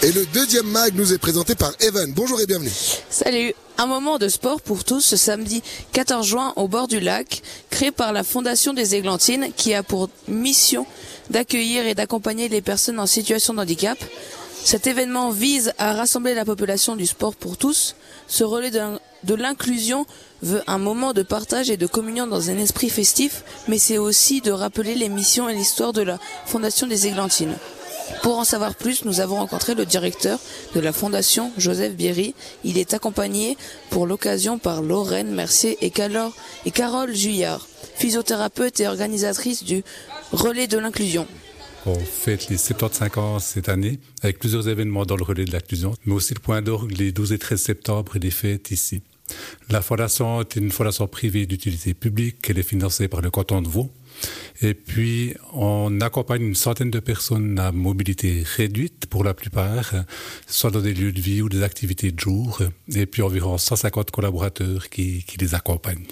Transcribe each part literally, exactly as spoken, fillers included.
Et le deuxième mag nous est présenté par Evan. Bonjour et bienvenue. Salut. Un moment de sport pour tous ce samedi quatorze juin au bord du lac, créé par la Fondation des Églantines qui a pour mission d'accueillir et d'accompagner les personnes en situation de handicap. Cet événement vise à rassembler la population du sport pour tous. Ce relais de, de l'inclusion veut un moment de partage et de communion dans un esprit festif, mais c'est aussi de rappeler les missions et l'histoire de la Fondation des Églantines. Pour en savoir plus, nous avons rencontré le directeur de la Fondation, Joseph Bierry. Il est accompagné pour l'occasion par Lorraine Mercier et Carole Juillard, physiothérapeute et organisatrice du relais de l'inclusion. On fête les soixante-quinze ans cette année, avec plusieurs événements dans le relais de l'inclusion, mais aussi le point d'orgue les douze et treize septembre et des fêtes ici. La Fondation est une fondation privée d'utilité publique, elle est financée par le canton de Vaud. Et puis, on accompagne une centaine de personnes à mobilité réduite, pour la plupart, soit dans des lieux de vie ou des activités de jour, et puis environ cent cinquante collaborateurs qui, qui les accompagnent.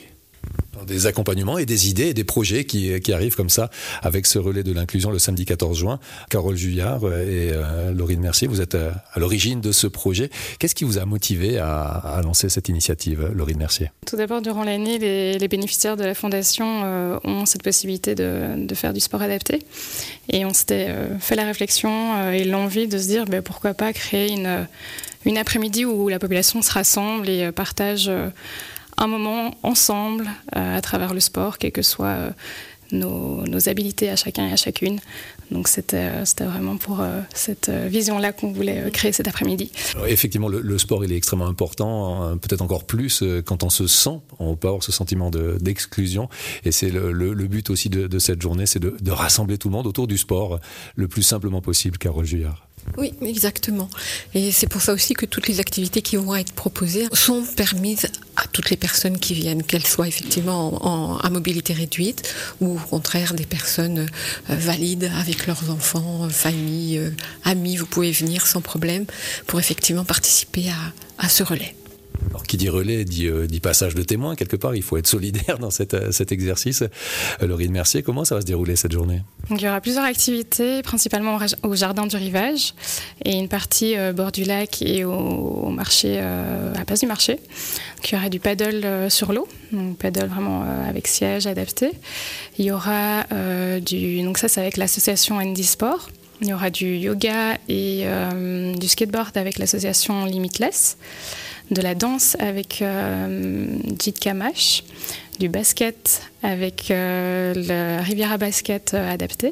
Des accompagnements et des idées et des projets qui, qui arrivent comme ça avec ce relais de l'inclusion le samedi quatorze juin. Carole Juillard et euh, Laurine Mercier, vous êtes à, à l'origine de ce projet. Qu'est-ce qui vous a motivé à, à lancer cette initiative, Laurine Mercier ? Tout d'abord, durant l'année, les, les bénéficiaires de la Fondation euh, ont cette possibilité de, de faire du sport adapté. Et on s'était euh, fait la réflexion euh, et l'envie de se dire ben, pourquoi pas créer une, une après-midi où la population se rassemble et euh, partage euh, un moment ensemble euh, à travers le sport, quelles que soient euh, nos, nos habilités à chacun et à chacune. Donc c'était, euh, c'était vraiment pour euh, cette euh, vision-là qu'on voulait euh, créer cet après-midi. Alors, effectivement, le, le sport il est extrêmement important, hein, peut-être encore plus euh, quand on se sent, on peut avoir ce sentiment de, d'exclusion. Et c'est le, le, le but aussi de, de cette journée, c'est de, de rassembler tout le monde autour du sport le plus simplement possible. Carole Juillard. Oui, exactement. Et c'est pour ça aussi que toutes les activités qui vont être proposées sont permises à toutes les personnes qui viennent, qu'elles soient effectivement en, en, à mobilité réduite ou au contraire des personnes euh, valides avec leurs enfants, euh, familles, euh, amis. Vous pouvez venir sans problème pour effectivement participer à, à ce relais. Alors, qui dit relais dit, euh, dit passage de témoin quelque part. Il faut être solidaire dans cette, cet exercice. Euh, Laurine Mercier, comment ça va se dérouler cette journée ? Donc, il y aura plusieurs activités, principalement au jardin du rivage et une partie euh, bord du lac et au, au marché, euh, à la place du marché. Donc, il y aura du paddle euh, sur l'eau, donc paddle vraiment euh, avec siège adapté. Il y aura euh, du, donc ça c'est avec l'association Andy Sport. Il y aura du yoga et euh, du skateboard avec l'association Limitless, de la danse avec euh, Jit Kamash, du basket avec euh, le Riviera Basket euh, adapté.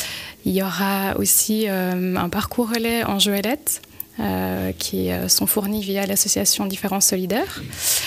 Il y aura aussi euh, un parcours relais en joëlette euh, qui euh, sont fournis via l'association Différence Solidaire.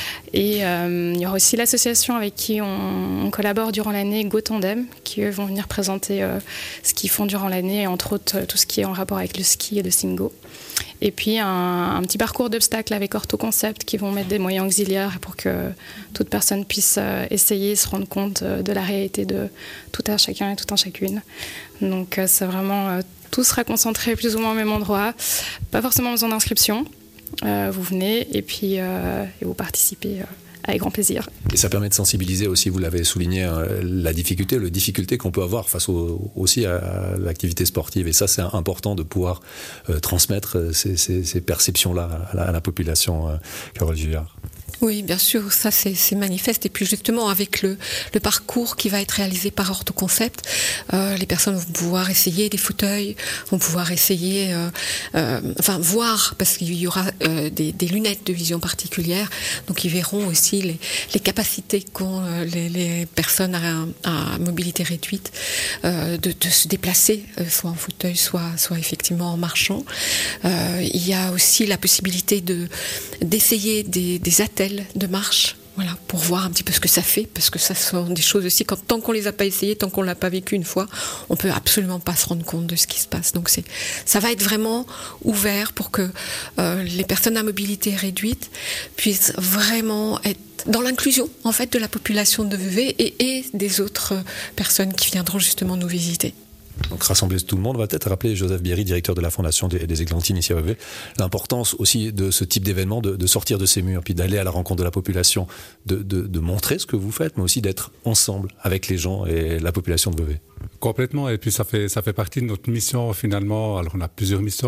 Et euh, il y aura aussi l'association avec qui on, on collabore durant l'année, Go Tandem, qui eux vont venir présenter euh, ce qu'ils font durant l'année, entre autres tout ce qui est en rapport avec le ski et le singo. Et puis un, un petit parcours d'obstacles avec Ortho Concept qui vont mettre des moyens auxiliaires pour que toute personne puisse euh, essayer, se rendre compte euh, de la réalité de tout un chacun et tout un chacune. Donc euh, c'est vraiment, euh, tout sera concentré plus ou moins au même endroit, pas forcément besoin d'inscription. Euh, vous venez et puis euh, et vous participez euh, avec grand plaisir. Et ça permet de sensibiliser aussi, vous l'avez souligné, euh, la difficulté, le difficulté qu'on peut avoir face au, aussi à l'activité sportive. Et ça, c'est important de pouvoir euh, transmettre ces, ces, ces perceptions-là à la, à la population. Euh, Carole Juillard. Oui, bien sûr, ça c'est, c'est manifeste. Et puis justement, avec le, le parcours qui va être réalisé par Ortho Concept, euh, les personnes vont pouvoir essayer des fauteuils, vont pouvoir essayer, euh, euh, enfin voir, parce qu'il y aura euh, des, des lunettes de vision particulière, donc ils verront aussi les, les capacités qu'ont euh, les, les personnes à, à mobilité réduite euh, de, de se déplacer, euh, soit en fauteuil, soit, soit effectivement en marchant. Euh, il y a aussi la possibilité de, d'essayer des, des attelles de marche, voilà, pour voir un petit peu ce que ça fait, parce que ça sont des choses aussi, quand, tant qu'on les a pas essayées, tant qu'on l'a pas vécu une fois, on peut absolument pas se rendre compte de ce qui se passe. Donc c'est, ça va être vraiment ouvert pour que euh, les personnes à mobilité réduite puissent vraiment être dans l'inclusion en fait de la population de Vevey et, et des autres personnes qui viendront justement nous visiter. Donc rassembler tout le monde, on va peut-être rappeler Joseph Bierry, directeur de la Fondation des, des Églantines ici à Vevey, l'importance aussi de ce type d'événement, de, de sortir de ces murs, puis d'aller à la rencontre de la population, de, de, de montrer ce que vous faites, mais aussi d'être ensemble avec les gens et la population de Vevey. Complètement, et puis ça fait, ça fait partie de notre mission finalement. Alors on a plusieurs missions, mais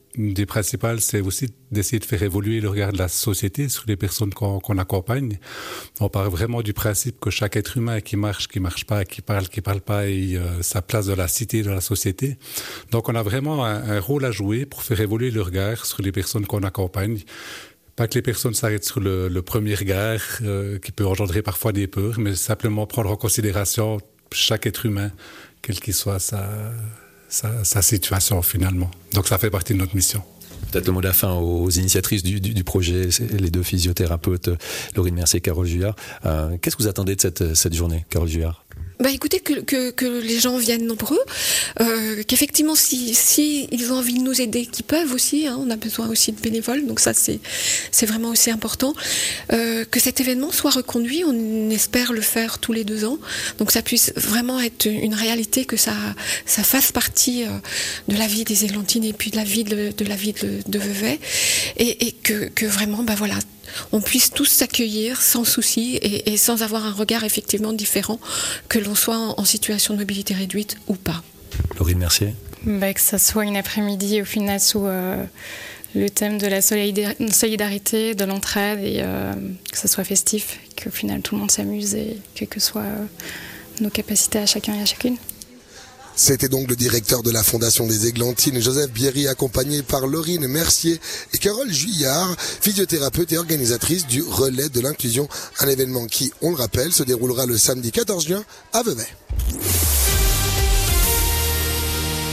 une des principales, c'est aussi d'essayer de faire évoluer le regard de la société sur les personnes qu'on, qu'on accompagne. On part vraiment du principe que chaque être humain qui marche, qui marche pas, qui parle, qui parle pas, ait euh, sa place dans la cité, dans la société. Donc on a vraiment un, un rôle à jouer pour faire évoluer le regard sur les personnes qu'on accompagne. Pas que les personnes s'arrêtent sur le, le premier regard, euh, qui peut engendrer parfois des peurs, mais simplement prendre en considération chaque être humain, quelle qu'il soit sa, sa, sa situation finalement. Donc ça fait partie de notre mission. Peut-être le mot de la fin aux initiatrices du, du, du projet, les deux physiothérapeutes, Laurine Mercier et Carole Juillard. Euh, qu'est-ce que vous attendez de cette, cette journée, Carole Juillard ? Bah écoutez, que, que, que les gens viennent nombreux, euh, qu'effectivement si, si ils ont envie de nous aider, qu'ils peuvent aussi, hein, on a besoin aussi de bénévoles, donc ça c'est, c'est vraiment aussi important, euh, que cet événement soit reconduit, on espère le faire tous les deux ans, donc ça puisse vraiment être une réalité, que ça, ça fasse partie euh, de la vie des Églantines et puis de la vie de, de, la vie de, de Vevey, et, et que, que vraiment, bah voilà, on puisse tous s'accueillir sans souci et, et sans avoir un regard effectivement différent, que l'on soit en, en situation de mobilité réduite ou pas. Laurine Mercier. Bah, que ça soit une après-midi au final sous euh, le thème de la solidarité, de l'entraide, et euh, que ça soit festif, qu'au final tout le monde s'amuse, et quelles que soient euh, nos capacités à chacun et à chacune. C'était donc le directeur de la Fondation des Églantines, Joseph Bierry, accompagné par Laurine Mercier et Carole Juillard, physiothérapeute et organisatrice du Relais de l'inclusion, un événement qui, on le rappelle, se déroulera le samedi quatorze juin à Vevey.